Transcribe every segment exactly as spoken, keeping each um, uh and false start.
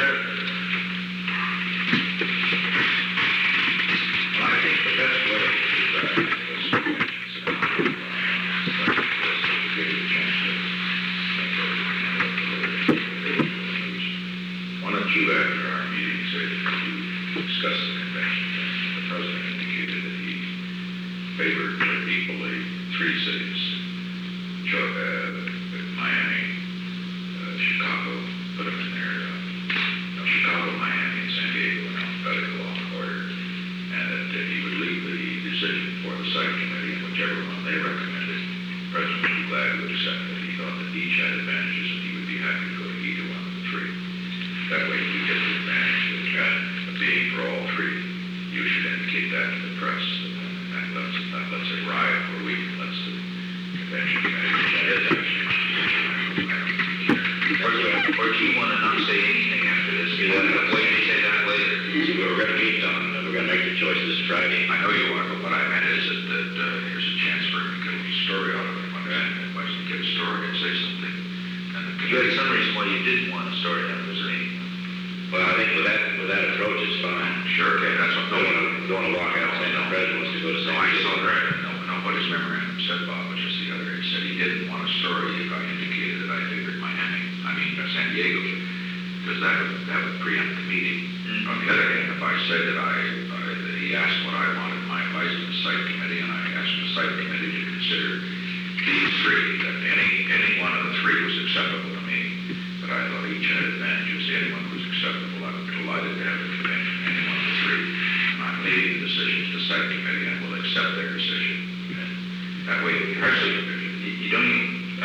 sir. Well, I think the best way to do that is to give you a chance to think over it. Why don't you, after our meeting, say that you discuss the convention? The president indicated that he favored equally three cities, Cho- uh, Miami, uh, Chicago, put them in there, uh, no, Chicago, Miami, and San Diego in alphabetical order, and that uh, he would leave the decision for the site committee, and whichever one they recommended, the president would be glad to accept it. He thought that each had advantages, and he would be happy to go to either one of the three. That way we get the advantage of uh, being for all three. You should indicate that to the press. And that lets, that lets it ride for a week. Lets the convention committee. Or do, or do you want to not say anything after this? You want to wait and say that later? See, we're going to meet on, we're going to make the choice this Friday. I know you are, but what I meant is that, that uh, here's a chance for him to get a story out of it. One guy advised to get a story and say something. And the You had some reason why you didn't want a story out of this meeting. Well, I think with that with that approach, it's fine. Sure, okay, that's what. Don't want to don't want to walk out saying the president wants to go to San Diego. No, I saw that. No, no. What his memorandum said, Bob, was just the other. He said he didn't want a story if I indicated that I favored Miami. I mean uh, San Diego, because that would that would preempt the meeting. Mm-hmm. On the other hand, if I said that I uh, that he asked what I wanted, my advice to the site committee, and I asked the site committee to consider these three, that any any one of the three was acceptable to me. But I thought each had advantages. Anyone who was acceptable, I was delighted to have the convention, any one of the three. And I'm leaving the decision to the site committee and will accept their decision. And that way, we Actually, you, you don't even, uh,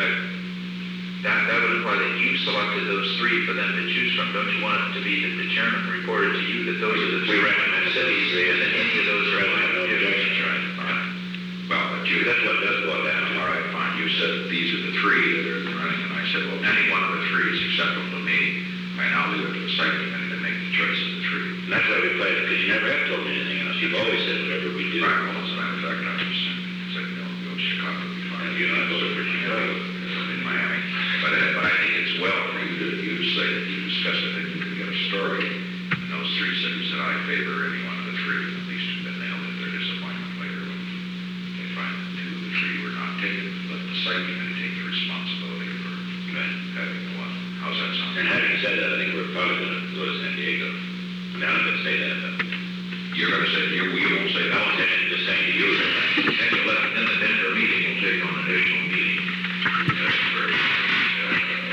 that, that would imply that you selected those three for them to choose from. Don't you want it to be that the chairman reported to you that those are the three recommended cities, and then any of those are have no objections, right? Fine. Well, but you, that's what does boil down. All right, fine. You said that these are the three that are running, and I said, well, any one of the three is acceptable to me. I now leave it to the site committee to make the choice of the three. And that's why we played it, because you never have told me anything else. You've always said whatever we do. Right, well, as a matter of fact, I just said, no, go to Chicago. Be fine. And you and I voted for Chicago in Miami. But, uh, but I think it's well for you to, you to say that you discussed it and you can get a story in those three cities that I favor any one of the three. At least that they'll get their disappointment later when they find that two of the three were not taken. Let the site committee take the responsibility for having the one. How's that sound? And having said that, I think we're probably going to go to San Diego. Now I'm going to say that. But you're going to say, you, you won't say that. I won't say that. Just saying to you. And you let in the Denver meeting, you'll take on an additional meeting. That's very, uh,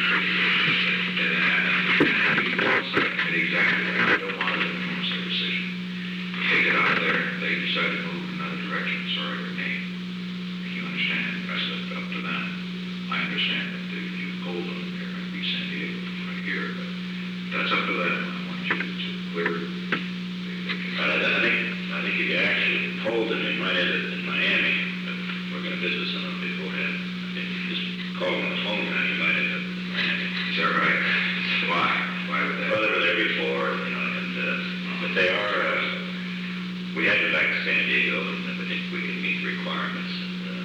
and exactly. I don't want to influence their decision. Take it out of there. If they decide to move in another direction, sorry, remain. If you understand, rest up, up to them. I understand that if you hold them, they're going to be San Diego right here, but that's up to them. I want you to clear. I, I think I think if you actually hold them, they might end up in Miami. But we're going to visit some of them beforehand. I think you just call them on the phone now, you might end up in Miami. Is that right? Why? Why would that? Well, they were there before, you know, and uh, but they are. Uh, we had to go back to San Diego, and I think we can meet the requirements. And, uh,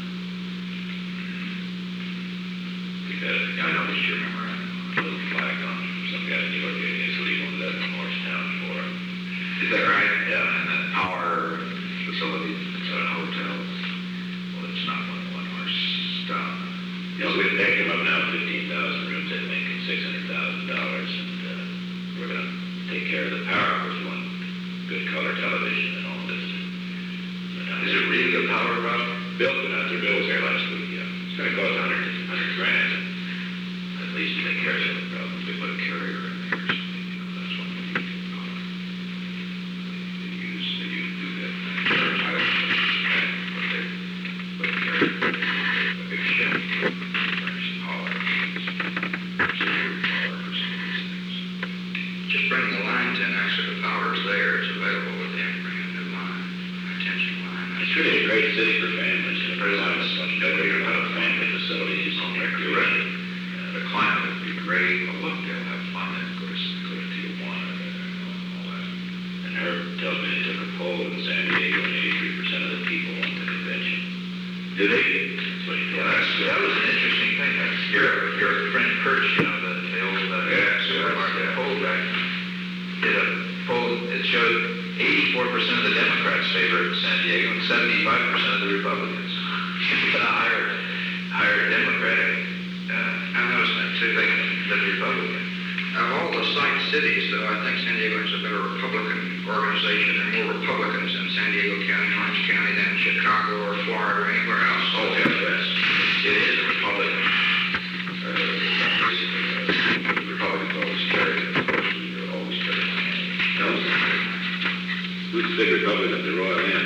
because I know that you remember a little flag on some guy in New York, so he wanted that in Morristown for him. Is that right? Yeah, and that power facility, it's a hotel. Well, it's not one, one of our stuff. You know, we've picked them up now, fifteen thousand rooms, I think, and six hundred thousand dollars, and uh, we're going to take care of the power, because we want good color television and all this. And, uh, is it really a power route? Bill went out their bills there last week, yeah. It's going to cost a hundred, hundred grand. At least to take care of some of the problems. They put a carrier in there or something, you know, that's one way you can call it. They use, they use, do that. I don't know, but they put a carrier, a big ship, furnish the hall, security power for some of these things. Just bring the line to an extra the power is there, it's available with them, bring a new line, a tension line. It's really a great city for families. It's a very nice, much better, a lot of family facilities on there. You're right. The climate would be great. But look, they'll have fun and go to, go to Tijuana and all that. And Herb tells me they took a poll in San Diego and eighty-three percent of the people want the convention. Do they? That's what he told Yeah, us. that was an interesting thing. That's your, your friend Perch, you know, the, the old uh, yeah, supermarket yeah. poll guy. showed eighty-four percent of the Democrats favor San Diego and seventy-five percent of the Republicans. It's a higher, higher Democratic, uh, I noticed that too. than, than Republican. Of all the site cities, though, I think San Diego is a better Republican organization. There are more Republicans in San Diego County, Orange County than Chicago or Florida or anywhere else. Oh, yes, yes. It is a Republican. Uh, basically, uh, Republicans always carry it, of course, we always carry it. No, Who's the big Republican at the Royal Inn?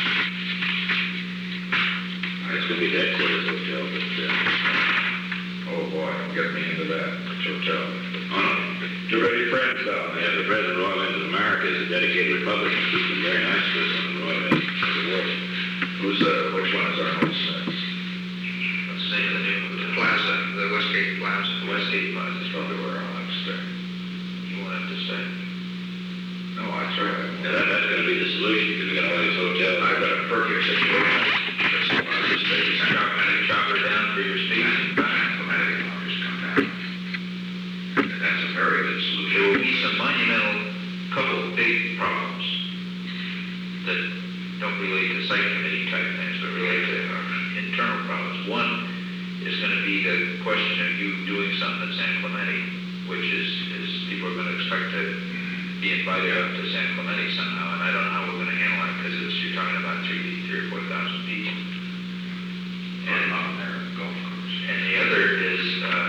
It's going to be the headquarters hotel, but, uh, Oh, boy, don't get me into that, it's hotel. oh no, too many friends down there. The president of Royal Inn of America is a dedicated Republican. He's been very nice to us on the Royal Inn as a war. Who's, uh, which one is our host? What's the name of the new The Plaza, the Westgate Plaza. The Westgate Plaza. That's probably where I'll have to stay. You want him to stay? No, that's right. Yeah, that, that's going to be the solution, because we got all these hotels. I've got a perky situation. That's why I just stay. Chop, chop her down for your speech. Automatic, I'll just come down. And that's a very good There solution. will be some monumental, couple of big problems that don't relate to site committee type things, but relate to our internal problems. One is going to be the question of you doing something at San Clemente, which is, is people are going to expect to be invited up to San Clemente somehow, and I don't know how we're going to handle it, because it's, you're talking about three, three or four thousand people. And on there, golf course. And the other is, uh,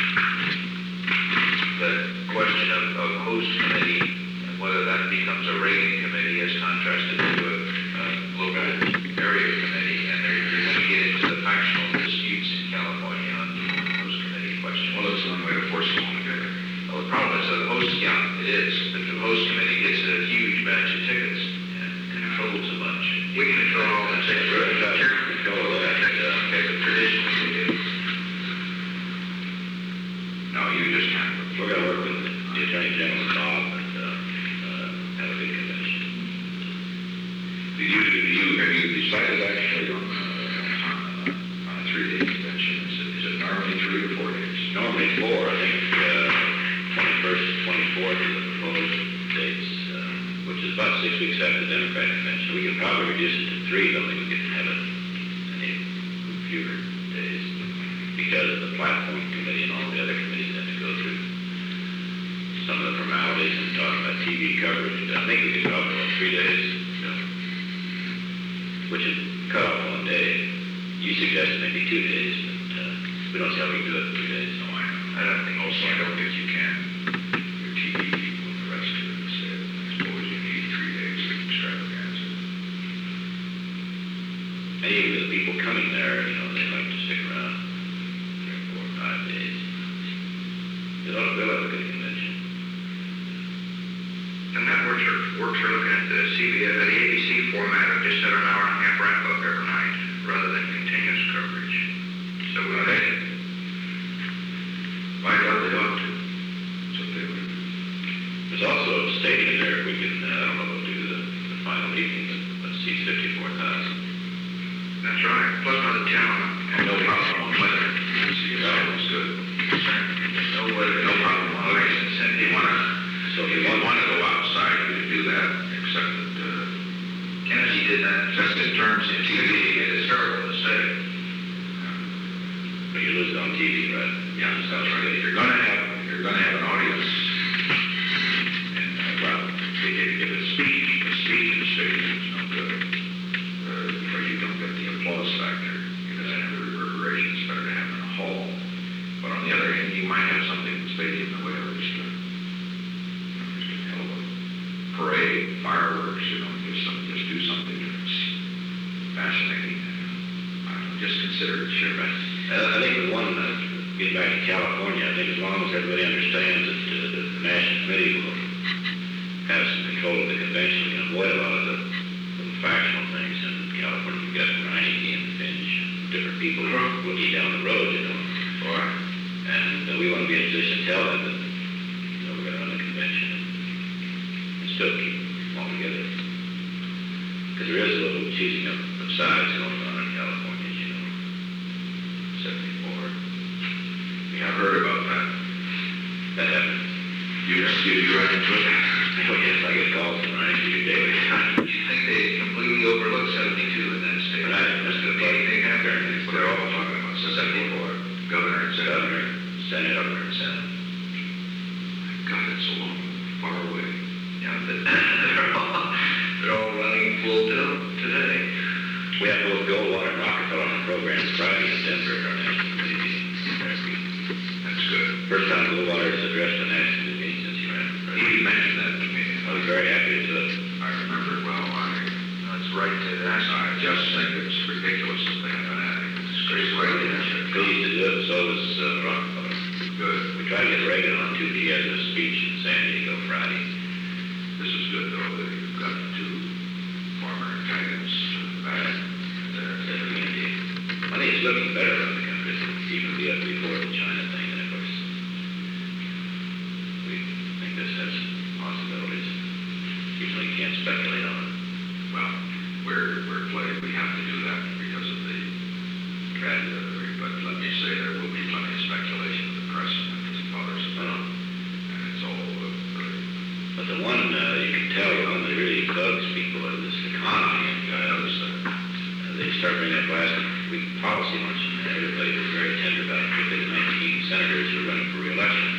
the question of, of host committee, and whether that becomes a Reagan committee as contrasted to a, a local area committee, and they're, you're going to get into the factional disputes in California on the host committee question. Well, that's one way to force them all together. Well, the problem is that the host, yeah, it is, but the host committee gets a huge batch of tickets and controls a bunch. We control all the tickets. Control that. Okay, but traditionally we do. No, you just can't. We're going to work with the Attorney General, Bob, and, uh, uh, have a big convention. Did you, did you, have you decided actually on, uh, on a three-day convention? Is it, is it normally three or four days? Normally four, I think, uh, twenty-first, twenty-fourth are the proposed dates, uh, which is about six weeks after the Democratic convention. We can probably reduce it to three, but we can have it any fewer days, because of the platform committee and all the other committees have to go through some of the formalities and talking about T V coverage. I think we could probably go three days, you know, which is cut off one day. You suggested maybe two days, but, uh, we don't see how we can do it in three days. No, I know. I don't think, also, I don't think you can. Your T V people and the rest of it said, I suppose you need three days of extravaganza. And even the people coming there, you know, they like to stick around three or four or five days. They'll, they'll have a good convention. The networks are, works are looking at the C B S, the A B C format of just an hour and a half wrap up every night, rather than continuous coverage. So we Okay. think Find out they ought to. So they would. There's also a stadium there, if we can, uh, I don't know if we'll do the, the final evening, but let's see, fifty-four thousand. that's right. Plus another ten on And no problem on weather. See, that was good. No weather, No problem on weather. If If you wanna, So if you wanna go outside, you can do that, except that, uh, Kennedy did that, just in terms of T V, it is terrible to say. But you lose it on T V, right? Yeah, that's right. If you're gonna have, if you're gonna have an audience, and, uh, well, if, if it's speech, the speech in the stadium is no good. Uh, because you don't get the applause factor. It doesn't have the reverberation. It's better to have it in a hall. But on the other hand, you might have something in the stadium that way, or just a, you know, just a hell of a parade, fireworks, you know, just some, just do something that's fascinating. I don't know, just consider it, sure. Uh, I think with one, uh, getting back to California, I think as long as everybody understands that uh, the National Committee will have some control of the convention, we can avoid a lot of the, the factional things in California. You've got Reineke and Finch, different people looking down the road, you know. Or, And uh, we want to be in a position to tell them that, you know, we're going to run the convention and, and still keep them all together. Because there is a little choosing of, of sides going on in California, you know. seventy-four. yeah, I've heard about that. That happened. You, you, you run into it? Oh, yes, I I get calls from Ryan Peter daily. You think they completely overlooked seventy-two in that state? Right, that's good. Anything happened? They're all talking about seventy-four, governor and senator. Governor, Senate, Governor and Senate. God, it's so long, far away. Yeah, but they're all, they're all running full tilt today. we have both Goldwater and Rockefeller on the program Friday in Denver at our national committee meeting. That's good. First time Goldwater has addressed a national meeting since he ran for He president. mentioned that to me. I was very happy to do it. I remember it well. I, That's right to that. I just think it's ridiculous that they haven't had it. It's crazy. They used to do it, so was uh, Rockefeller. Good. We tried to get Reagan on too. He has a speech in San Diego Friday. This is good, though, that you've got two former antagonists back there. The community. I think it's looking better around the country, even the, before the China thing, and of course, we think this has possibilities. Usually can't speculate on it. Well, we're, we're playing, we have to do that because of the tragedy, but let me say there will be plenty of speculation in the press and the fathers about, and it's all uh, really, But the one, uh, you can tell, the one that really bugs people is this economy, and I uh, noticed that. they start bringing up last week policy luncheon, and everybody was very tender about it, particularly the nineteen senators who are running for re-election.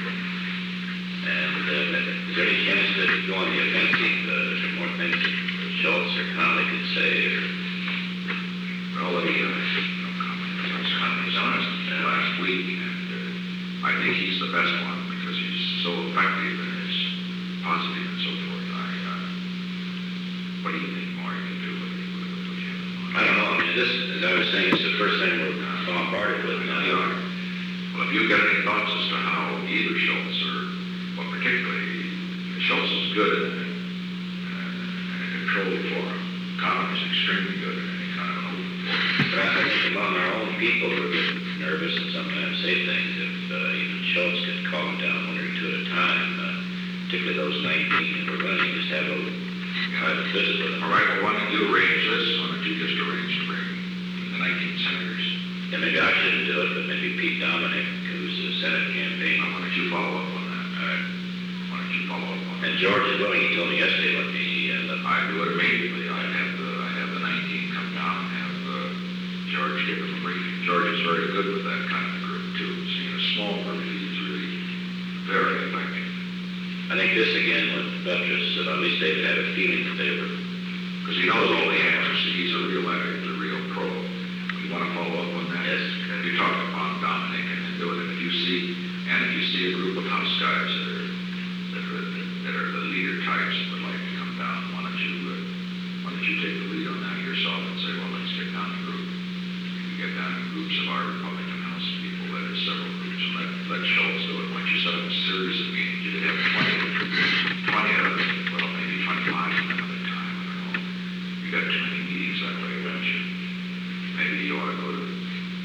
And uh, is there any chance that if you go on the offensive, uh, is there more things that Schultz or Connolly could say, or Well, let me, uh, no comment, I was kind of honest last week, and uh, I think he's the best one because he's so effective and is positive and so forth. I, uh, what do you think more you can do with it? With him? I don't know, I mean, this, as I was saying, it's the first thing we're bombarded with now. Yeah. Well, if you've got any thoughts as to how either Schultz or, well, particularly, Schultz is good in a, in a controlled forum. Connor is extremely good in any kind of an open forum. But I think among our own people who get nervous and sometimes say things, if uh, even Schultz could calm down one or two at a time, uh, particularly those nineteen that were running, just have a private visit with them. All right, well, why don't you arrange this? Why don't you just arrange to bring the nineteen senators? And maybe I shouldn't do it, but maybe Pete Dominic, who's the Senate campaign. Now, why don't you follow up on that? All right. Why don't you follow up on that? And George is willing, he told me yesterday, let me, uh, let I do it immediately. I have the, I have the nineteen come down and have uh, George give them a briefing. George is very good with that kind of group, too. Seeing a small group, he's really very effective. I think this again with Buttress, uh, at least David had a feeling that they were, Because he knows all the answers. He's a real addict, a real pro. You want to follow up on that? Yes. You talk about Dominic and then do it. And if you see, and if you see a group of house guys that are, that are, that are the leader types that would like to come down, why don't you, uh, why don't you take the lead on that yourself and say, well, let's get down a group. You get down in groups of our Republican House people, that is several groups, and let, let Schultz do it. Once you set up a series of meetings, you could have twenty, twenty of them, well, maybe twenty-five of them at a time, I don't know. You got too many meetings that way, don't you? Maybe you ought to go to,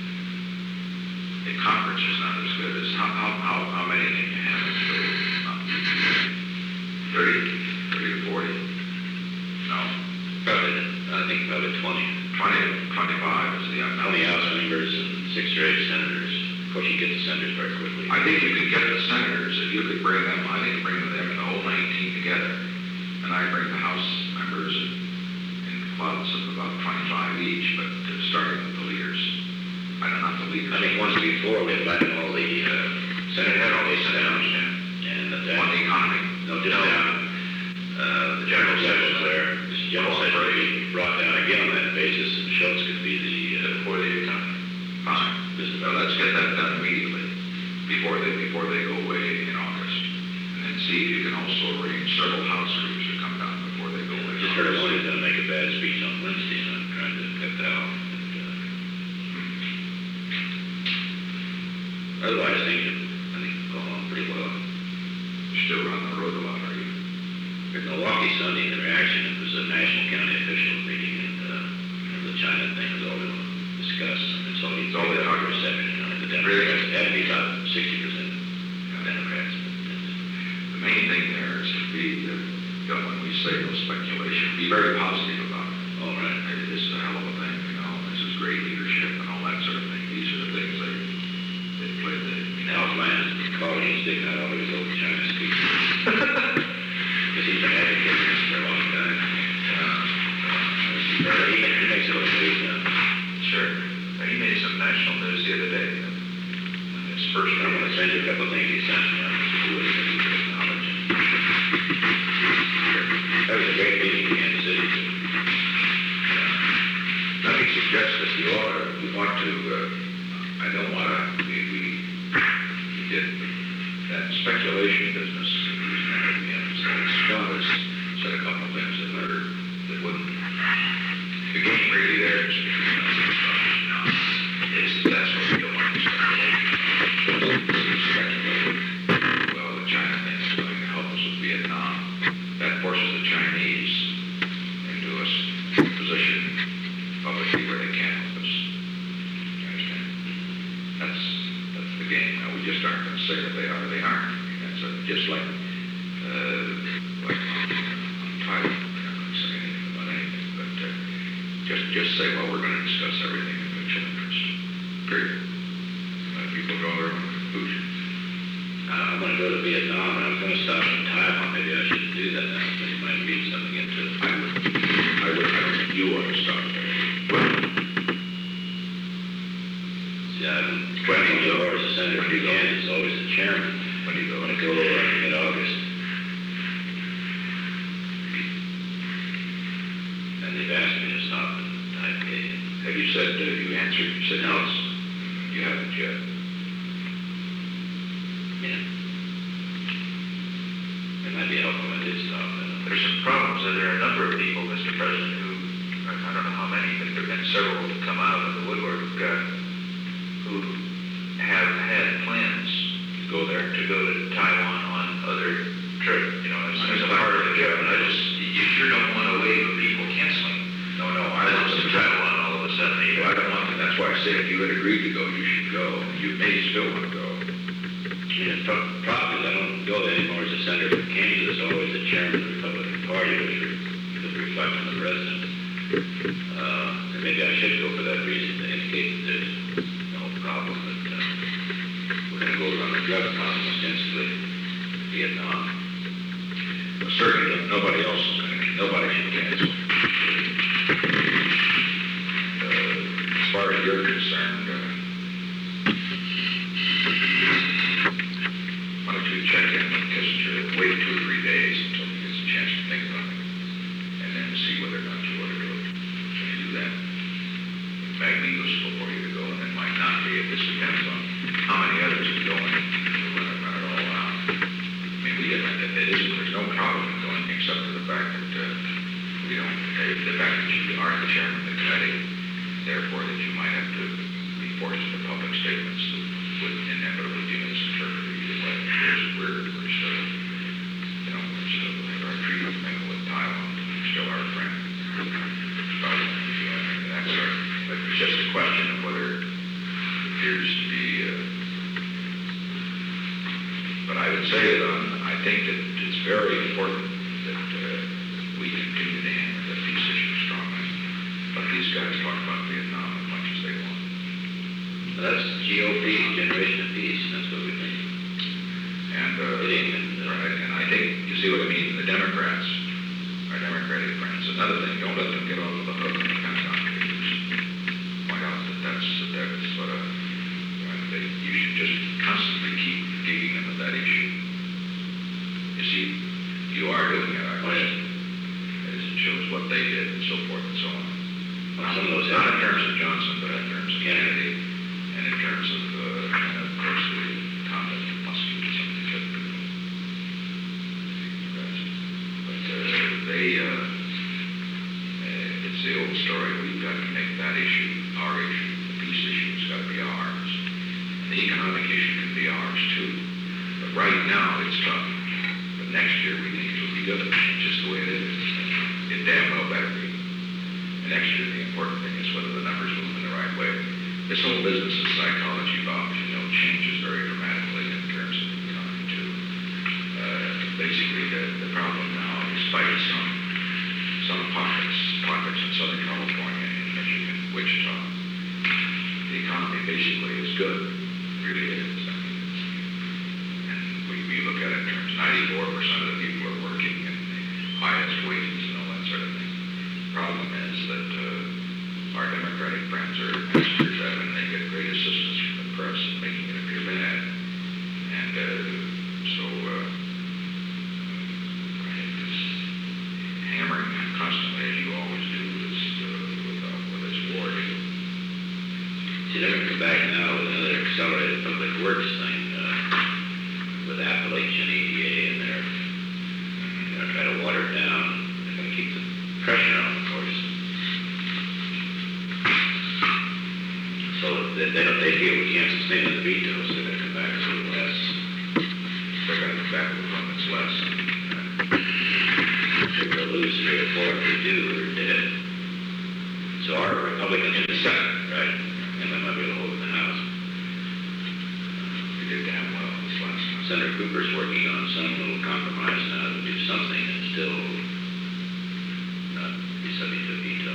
a conference is not as good as, how, how, how, how many can you have in total? Thirty, thirty to forty? No, probably, I think probably twenty. twenty, twenty-five is the, How many House members and six or eight senators? Of course, you get the senators very quickly. I think you could get the senators, if you could bring them, I think bring them and the whole nineteen together. And I bring the House members in, in clubs of about twenty-five each, but to starting with the leaders. I don't know, not the leaders. I think once before, we invited all the uh, senators, all these senators, and at that, On the economy. no, just down, uh, the general session there, this general session would be brought down again on that basis, and Schultz could be the, uh, For the economy. Fine. business. Well, let's get that done immediately, before they, before they go away in August. And then see if you can also arrange several house groups to come down before they go away. in Just heard August. one who's gonna make a bad speech on Wednesday, and I'm trying to cut that off. But, uh, Otherwise, things are, I think, going on pretty well. You're still on the road a lot, are you? In Milwaukee Sunday, the reaction, it was a national county official meeting, and, uh, you know, the China thing was all they want to discuss. And it's all, it's all they talk reception, you know, the Democrats, it had to be about sixty percent Democrats. But, uh, The main thing there is to be, uh, you know, when we say no speculation, be very positive about it. all right. Hey, this is a hell of a thing, you know, this is great leadership and all that sort of thing. These are the things they, they play the, you Now, know. my colleague is sticking out all his old China speeches. Because he's been at I don't want to, we, we, we did that speculation business, Scott has said a couple of things that are, that wouldn't, the game really there is is that that's what we don't want to speculate. Well, the China thing is going to help us with Vietnam. That forces the Chinese into a s- position publicly where they can't help us. You understand? That's, that's the game. Now, we just aren't going to say that they are, they aren't. I mean, that's a, just like, uh, like on, on Thailand, we're not going to say anything about anything, but uh, just, just say, well, we're going to discuss everything in mutual interest. Period. Let people draw their own conclusions. Uh, I'm going to go to Vietnam, and I was going to stop in Taiwan. Maybe I shouldn't do that now, but you might read something into it. I would, I would, I don't think you ought to stop there. Well, See, I'm twenty years as Senator began, is always the chairman. when you go, I want to go uh, in August. And they've asked me to stop in Taipei. have you said, uh, you answered, you said no? You haven't yet. Yeah. It might be helpful if I did stop. And There's some problems, that there are a number of people, Mister President, who, I I don't know how many, but there have been several who come out of the woodwork, uh, who have had plans Go there. to go to Taiwan on other trip, you know, as, as a part of the trip. And I just, you sure don't want a wave of people canceling. No, no, I I want want to to Taiwan all of a sudden. Well, I don't want to, that's why I said if you had agreed to go, you should go. You may still want to go. yeah, the pro- problem is I don't go anymore as a senator from Kansas. It's always the chairman of the Republican Party, which re- would reflect on the president. Uh, and maybe I should go for that reason to indicate that there's no problem, that uh, we're going to go around the drug problem ostensibly in Vietnam. But certainly, nobody else is going to, nobody should cancel. Uh, as far as you're concerned, uh, why don't you check in with Kissinger, wait two or three days until he gets a chance to think about it, and then see whether or not you want to do it. When you do that, it might be useful for you to go, and it might not be. It just depends on how many others are going. We'll run it, run it all out. I mean, we didn't, it it isn't, there's no problem in going, except for the fact that, uh, we don't, uh, the fact that you are the chairman of the committee, therefore that you might have to be forced to public statements that would inevitably be misinterpreted either way. We're, we're, we're still, you know, we're still, we have our treaty commitment with Taiwan, we're still our friend. But, yeah, that's our, but it's just a question of whether it appears to be, uh, but I would say that um, I think that it's very important that uh, we continue to hammer the peace issue strongly. Let these guys talk about Vietnam as much as they want. So that's G O P, Generation of Peace. That's what we think. And, uh, Getting and, uh, right, and I think, you see what I mean, the Democrats, our Democratic friends, another thing, don't let them get off the hook on the Pentagon papers. Point out that that's, that that's sort of, uh, they, you should just constantly keep digging into that issue. You see, you are doing it, I Oh, yeah. As it shows what they did and so forth and so on. Well, some of those Not in have- terms of Johnson, but in terms of Kennedy, and in terms of, uh, and of course, the conduct of Muskie and some of these other people. But, uh, they, uh, uh, it's the old story, we've got to make that issue our issue, the peace issue has got to be ours. And the economic issue can be ours too. But right now, it's tough. But next year, we think it'll be good, it's just the way it is. It damn well better be. And next year, the important thing is whether the numbers move in the right way. This whole business of psychology, Bob, you know, changes very dramatically in terms of the economy too. Uh, basically, the, the problem now, despite some some pockets, pockets in Southern California, in Michigan, Wichita, the economy basically is good. It really is. I mean, it's, and we, we look at it in terms, ninety-four percent of the people are working and the highest wages and all that sort of thing. Problem is that uh, our Democratic friends are masters at it, and they get great assistance from the press in making it appear bad. And uh, so uh, I think this hammering constantly, as you always do, is uh, with, uh, with this war deal. See, they're going to come back now with another accelerated public works thing, uh, with Appalachian E D A in there. You know, try to water it down, they're gonna keep the pressure on, of course. So they, they don't, they feel we can't sustain the veto, so they're gonna come back to the less. They're gonna come back with one that's less. They're gonna lose three or four if they do, they're dead. So our Republicans in the Senate, right, and they might be able to hold the House. We did damn well this last time. Senator Cooper's working on some little compromise now to do something and still not be subject to veto.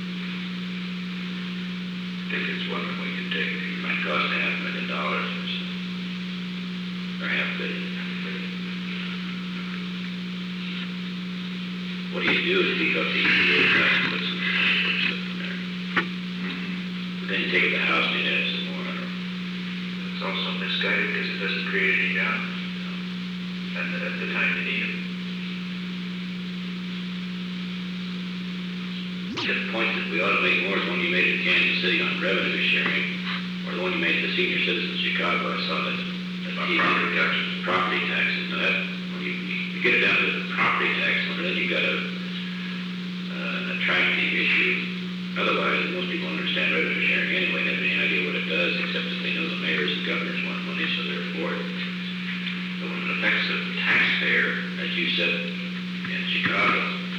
I think it's one that we can take. It might cost a half million dollars or so, or half billion. What do you do is beef up the E P A tax and put some public stuff in there? But then you take it to the House and you add some more. I don't know. It's also misguided because it doesn't create any jobs, and at the time you need them. The point that we ought to make more is the one you made in Kansas City on revenue sharing, or the one you made to senior citizens in Chicago. I saw that. that About you- property taxes. Property taxes. Now that, when you, you get it down to the property tax number, then you've got a, uh, an attractive issue. Otherwise, most people understand revenue sharing anyway. They have any idea what it does, except that they know the mayors and governors want money, so they're for it. But when it affects the taxpayer, as you said in Chicago,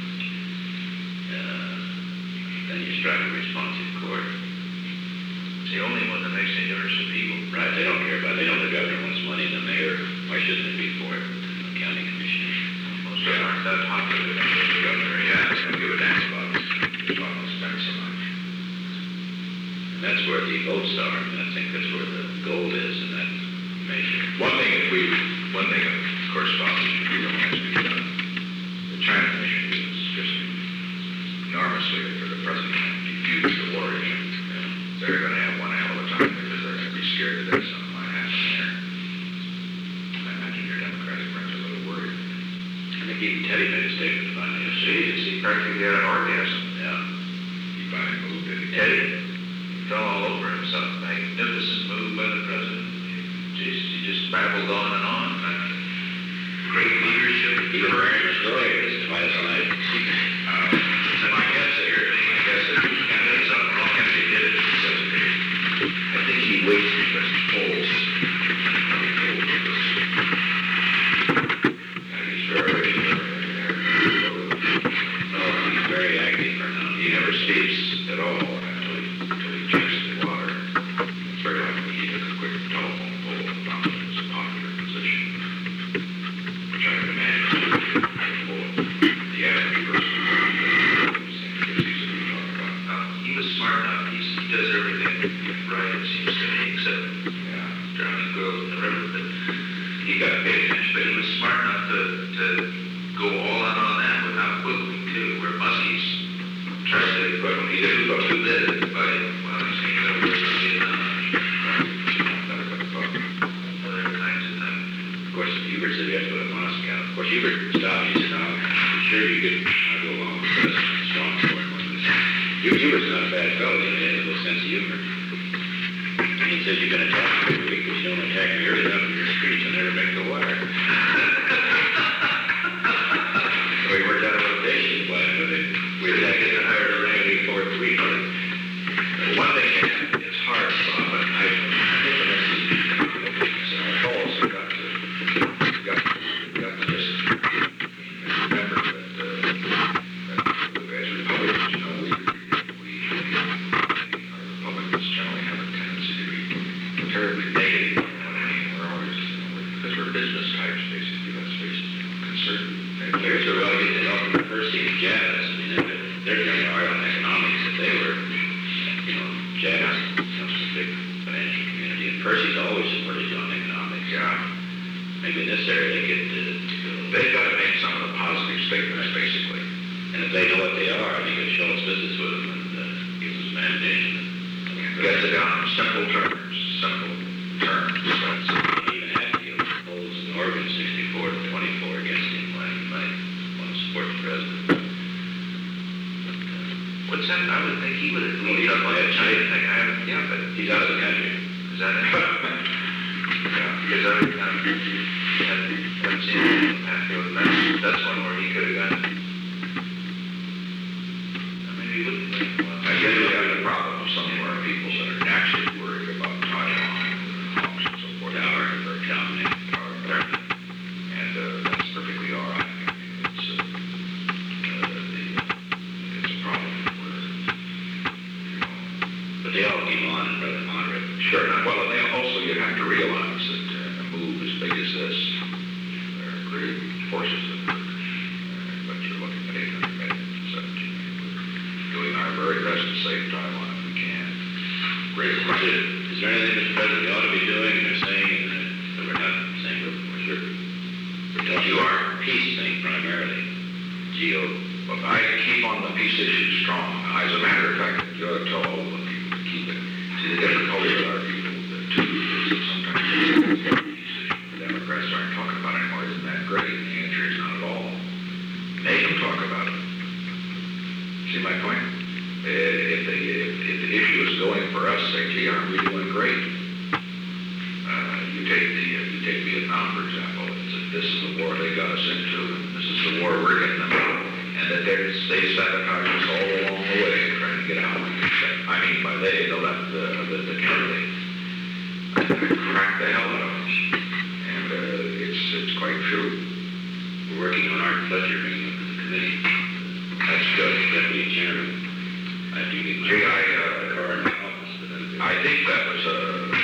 uh, then you strike a responsive chord. It's the only one that makes any difference to people. Right, they don't care about it. They know the governor wants money, and the mayor, why shouldn't it be for it? The county commissioner. Most of them aren't that popular than the governor. Yeah, it's gonna give a damn about it. It's not gonna spend so much. And that's where the votes are, and I think that's where the goal is in that measure. One thing, if we, one thing, of course, Bob, if we don't have to be done, the China issue is just enormously for the president to defuse the war issue. They're gonna have one hell of a time because they're gonna be scared that there's something might happen there. I imagine your Democratic friends are a little worried. I think even Teddy made a statement finally yesterday. Jesus, he practically had an orgasm. Yeah. He finally moved it. Teddy fell all over himself. Magnificent move by the president. Just, he just babbled on and on. Great leadership. He was wearing a story last night. Uh, and my guess here, I guess that he kind of did something wrong and they did it. Because I think he waits because he polls. He polls because. And he's very, very, No, he's very active right now. he never speaks at all until he, until he checks the water. It's very likely he took a quick telephone poll and found that it was a popular position, which I would imagine would be a poll. The average person would be the same because he's a good talk about. Uh, he was smart enough. He's, he does everything right, it seems to me, except Yeah. drowning girls in the river. But he got paid attention. But he was smart enough to, to go all out on that without quibbling too. Where Muskie's trying to quibble, he didn't go too bit by well, he's saying that we're going to get other kinds of things. Of course, Hubert said we have to go to Moscow. Of course, Hubert stopped me and said, no, I'm sure you could I'll go along with this strong for him. Hubert- Hubert's not a bad fellow. He has a little sense of humor. And he says, you're going to attack me every week, but you don't attack me early enough in your speech. I'll never make the wire. So he worked out a rotation plan, but it, we were like, it's a higher rank week for the week. But one thing, it's hard, Bob, but I, I think the next is, our goals have got to, got, got to just remember that, uh, that as Republicans, you know, we, we, we, our Republicans generally have a tendency to be terribly negative. You know what I mean? We're always, you know, we're, because we're business types, basically, let's face it, concerned. There's a really good development in Percy and Jazz. I mean, they're, they're very hard on economics. If they were, you know, Jazz comes from a big financial community, and Percy's always supported you on economics. Yeah. Maybe in this area they get to, to go. They've got to make some of the positive statements, basically. And if they know what they are, I think it shows business with them and uh, gives them some ammunition. Gets it down in simple terms, simple terms. That's, Even Hatfield holds in Oregon sixty-four to twenty-four against him when he might want to support the president. But, uh, What's that? I would think he would have Well, leaned he's up on the bad China shape. thing. I haven't, yeah, but he's out of the country. Is that it? Yeah, because I, um, haven't, haven't seen it in the past, but that's, that's one where he could have gone. I mean, he wouldn't think, well, I guess we have the problem of some of our people that are naturally worried about Taiwan and Hawks and so forth. Tower, or dominate. Tower, and uh, that's perfectly all right. I mean, it's, uh, uh, the, it's a problem where, you know, But they all came on and rather moderate. sure. Well, and then also you have to realize that uh, a move as big as this, there are great forces at work. Uh, but you're looking at eight hundred million, seventeen million. We're doing our very best to save Taiwan if we can. Great. Is it, is there anything, Mister President, we ought to be doing, they're saying, and that we're not saying we're, we're sure, we're talking You are. about peace thing primarily, geo, But I keep on the peace issue strong. As a matter of fact, you ought to tell all the people to keep it. See, the difficulty with our people, the two, is that sometimes the peace issue the Democrats aren't talking about anymore. Isn't that great? And the answer is not at all. Make them talk about it. See my point? Uh, If the, if, if the issue is going for us, say, gee, aren't we doing great? Uh, you take the, uh, you take Vietnam, for example. It's a, this is the war they got us into, and this is the war we're getting them out. And that there's, they sabotage us all along the way, trying to get out. I mean, by they, the left, the, the, the candidate. Crack the hell out of us. And uh, it's, it's quite true. we're working on Art Fletcher bringing up to the committee. That's good. Deputy chairman. I have to get my Gee, I, uh, car in my office, but then. I think that was a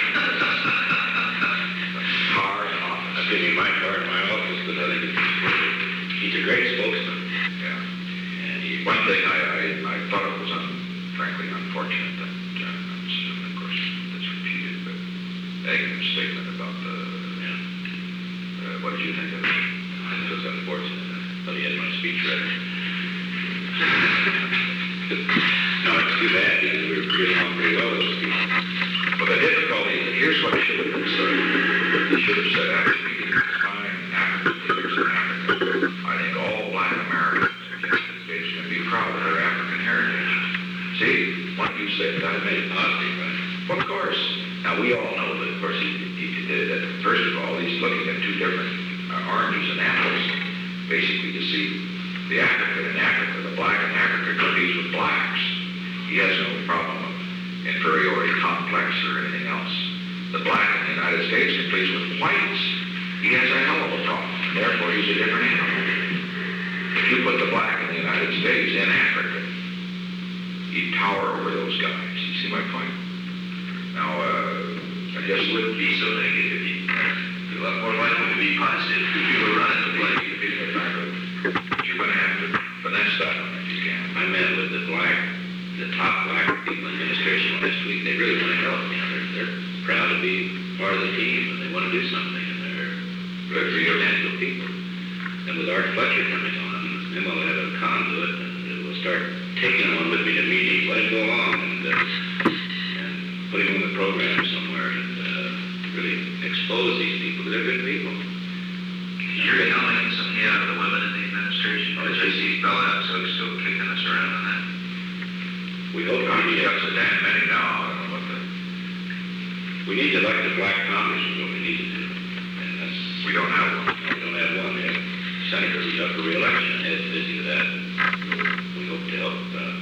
car in office. I'm giving my car in my office, but I think it's, he's a great spokesman. Yeah. And he, One thing I, I, I thought it was, un, frankly, unfortunate that, uh, of course, that's repeated, but Egan's statement about the, yeah, uh, what did you think of it? it was unfortunate. But he had my speech ready. No, it's too bad because we were getting on pretty well with those people. Well, the difficulty is, here's what should have been said. They should have said, after meeting with fine African leaders in Africa, I think all black Americans in the United States can be proud of their African heritage. See, what you said, that made it positive, right? Well, of course. Now, we all know that, of course, he, he did that. First of all, he's looking at two different uh, oranges and apples. Basically, you see, the African in Africa, the black in Africa competes with blacks. He has no problem of inferiority complex or anything else. The black in the United States competes with whites. He has a hell of a problem, and therefore he's a different animal. If you put the black in the United States in Africa, he'd tower over those guys. You see my point? Now, uh, I guess it wouldn't be so negative. It'd be a lot more likely to be positive if you were running the play. but you're going to have to finesse that one if you can. I met with the black, the top black people in administration last week. They really want to help. You know, they're, they're proud to be part of the team and they want to do something, and they're Good for you. substantial people. And with Art Fletcher coming on, then we'll have a conduit and it will start taking on with me to meetings, let it go along, and, uh, and put him on the program somewhere and uh, really expose these people. They're good people. You're telling some, yeah, the women in the administration, because I see Bella Abzug still kicking us around on that. We hope God, we he need, got so damn many now. I don't know what the... we need to elect a black Congress is what we need to do. And that's, We don't have one. we don't have one. We have senators who's up for re-election. Ed's busy with that. We hope to help. Uh,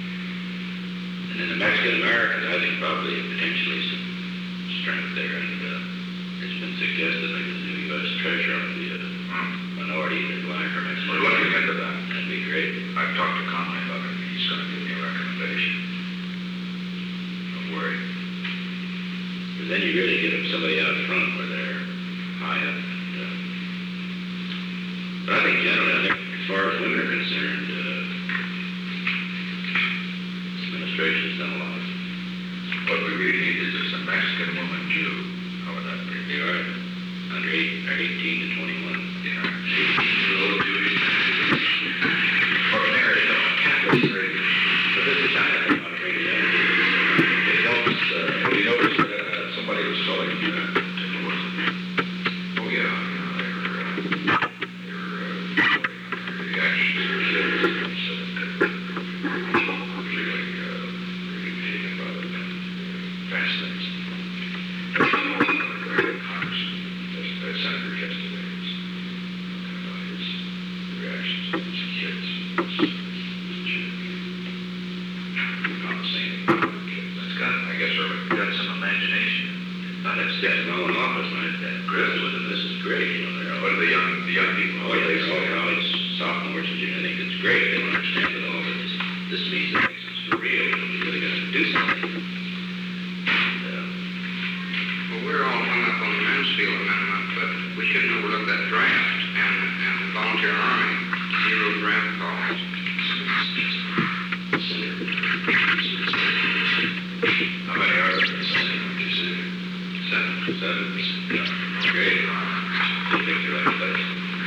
and then the Mexican Americans, I think probably potentially some strength there. And uh, it's been suggested maybe the new U S Treasurer would be a minority, either black or Mexican. We're looking into that. That'd be great. I've talked to Conley about it. He's going to give me a recommendation. Don't worry. But then you really get somebody out front where they're high up. And, uh, but I think generally, I think as far as women are concerned, uh, this administration has done a lot. What we really need is just a Mexican woman Jew. How would that be? They are under eight, or eighteen to twenty-one. Yeah. eighteen-year-old Jewish. Or married, no, Catholic married. But this is China, they're not bringing it in. It helps, uh, we noticed that uh, somebody was telling, uh, who was it? Oh, yeah, you know, they were, uh, they were, uh, they actually, they were citizens, and, uh, really, uh, really taken by the fascinating. messaging. I think it's great. They don't understand it all, but this, this means it makes them surreal. We're really going to do something. And, uh, Well, we're all hung up on the Mansfield Amendment, but we shouldn't overlook that draft and, and the volunteer army, zero draft calls. How many are there in the Senate, would you say? Seven. seven, yeah, great. I think you're right place.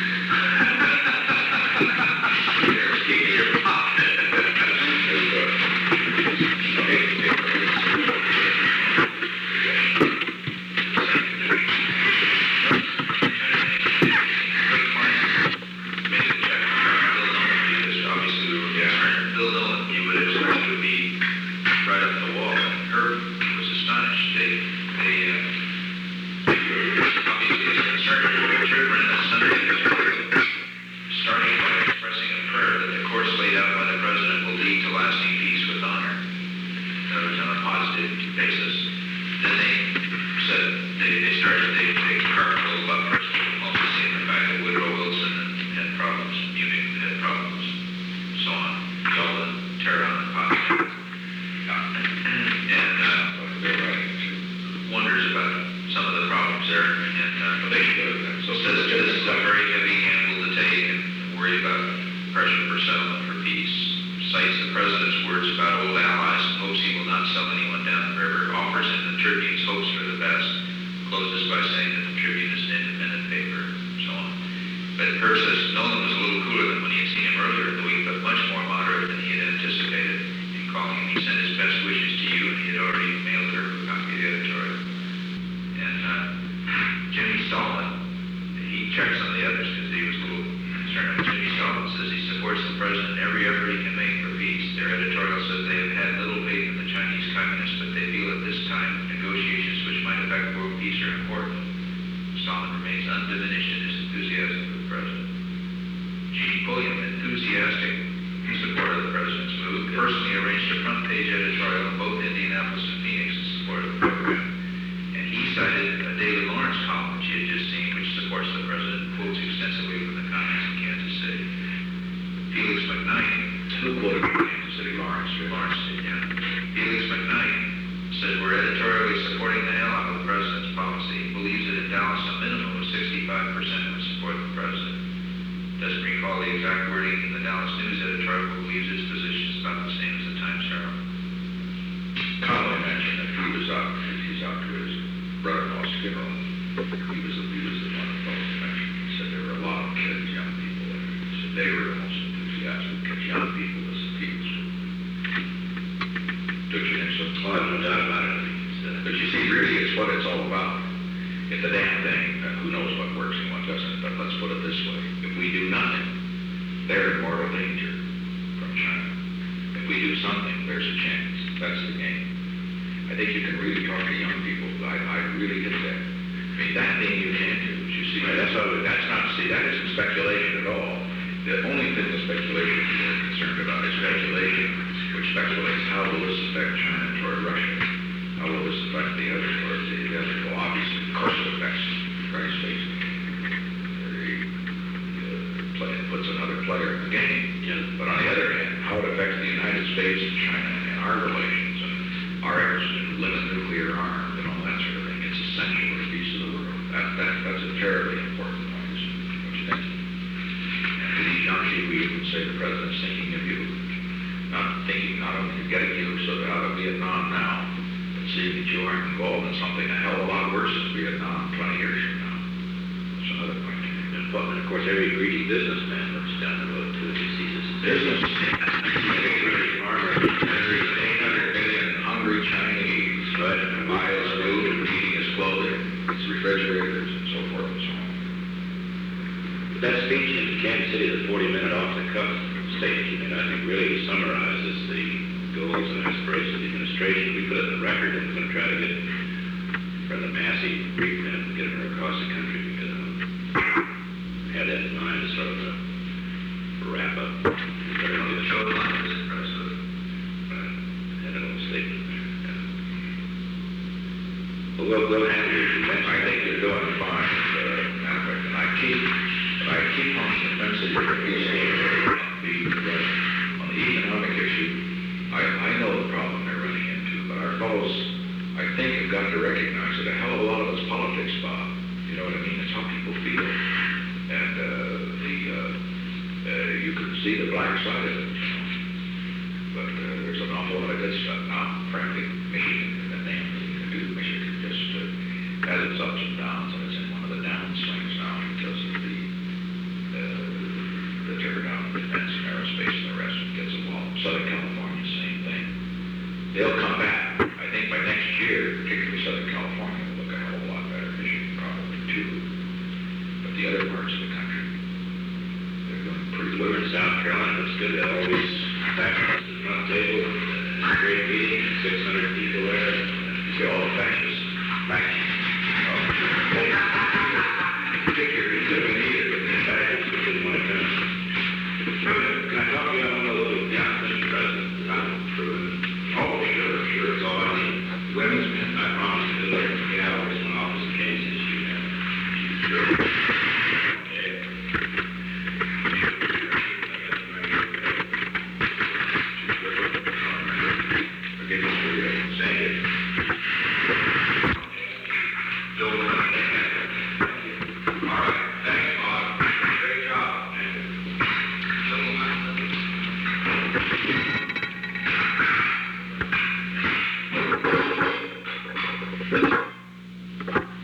Keep your pot. Bill Nolan, you would expect would be right up the wall. Herb was astonished. They, they, uh, obviously is concerned with the trooper in the Sunday, starting by expressing a prayer that the course laid out by the president will lead to lasting peace with honor. In other words, on a positive basis. Then they said, they, they started, they, they carved a little up first, diplomacy and the fact that Woodrow Wilson had problems, Munich had problems, so on. All the Tehran and Pakistan. And uh, wonders about some of the problems there. And uh, they so says this is a very heavy handle to take and worry about pressure for settlement for peace. Cites the president's words about old allies and hopes he will not sell anyone down the river. Offers him the Tribune's hopes for the best. Closes by saying that the Tribune is an independent paper, so on. But Herb says Nolan was a little cooler than when he had seen him earlier in the week, but much more moderate than he had anticipated. In calling him, he sent his best wishes to you, and he had already mailed her a copy of the editorial. And uh, Jimmy Stalin, he checked some of the others because he was a little concerned. Jimmy Stalin says he supports the president in every effort he can make for peace. Their editorial says they have had little faith in the Chinese communists, but they feel at this time negotiations which might affect world peace are important. Stalin remains undiminished in his enthusiasm for the president. Gene Pulliam, enthusiastic in support of the president's move, personally arranged a front-page editorial in both Indianapolis and Phoenix in support of the program. And he cited a Daily Lawrence column which he had just seen, which supports the president and quotes extensively from the comments in Kansas City. Felix McKnight, Who quoted from Kansas City, Lawrence? Lawrence, yeah. Felix McKnight said we're editorially supporting the hell out of the president's policy. He believes that in Dallas a minimum of sixty-five percent would support the president. Doesn't recall the exact wording in the Dallas News editorial, but believes his position is about the same as the Times Herald. Conway mentioned that he was out, he's out to his brother-in-law's funeral. He was, he was the one that both mentioned. He said there were a lot of kids, young people there. He said they were the most enthusiastic, because young people was the people's group. Don't you think so? Oh, no doubt about it. It's, uh, But you see, really, it's what it's all about. It's a damn thing. Uh, who knows what works and what doesn't, but let's put it this way. If we do nothing, they're in mortal danger from China. If we do something, there's a chance. That's the game. I think you can really talk to young people. I, I really get that. I mean, that thing you can't do. You see, Right, that's, what, that's not, see, that isn't speculation at all. The only thing that speculation is concerned about is speculation, which speculates how will this affect China toward Russia? How will this affect the other towards the other? Well, obviously, of course it affects the United States. It play, it puts another player in the game. Yeah. But on the other hand, how it affects the United States and China and our relations and our efforts to limit nuclear arms and all that sort of thing, it's essential for the peace of the world. That, that, that's a terribly important point, isn't it? Don't you think? And to these young people, you would say the president's thinking of you. Not thinking, not only of getting you so out of Vietnam now, but seeing that you aren't involved in something a hell of a lot worse than Vietnam twenty years from now. That's another point. and, well, and of course, every greedy businessman looks down the road too. He sees this Business. Every British farmer, every eight hundred million hungry Chinese, but buy his food and eating his clothing, his refrigerators, and so forth and so on. That speech in Kansas City, the forty-minute off-the-cuff statement you made, I think really summarizes the goals and aspirations of the administration. We put it in the record, and we're going to try to get for the Massey reprint and get it across the country because I had that in mind as sort of a wrap up. Very on the show line was impressive. Had a little statement there. Yeah. Well, we'll, we'll handle it. You mentioned I think you're doing fine, uh, matter of fact, and I keep, I keep on the fence that you're see the black side of it, you know. But uh, there's an awful lot of good stuff now. Frankly, Michigan, the damn thing you can do, Michigan just uh, has its ups and downs, and it's in one of the downswings now because of the uh, the tear down of defense and aerospace and the rest of it gets involved. Southern California, same thing. They'll come back. I think by next year, particularly Southern California, will look a whole lot better. Michigan probably too. But the other parts of the country, they're doing pretty We well. were in South Carolina, it's good to always back us at the front table, uh, great meeting, six hundred people there. See all the fascists back. Particularly, you couldn't need it, but the fascists, We didn't want to come. Can I talk to you on one of those, yeah, Mister President, that I'm approving?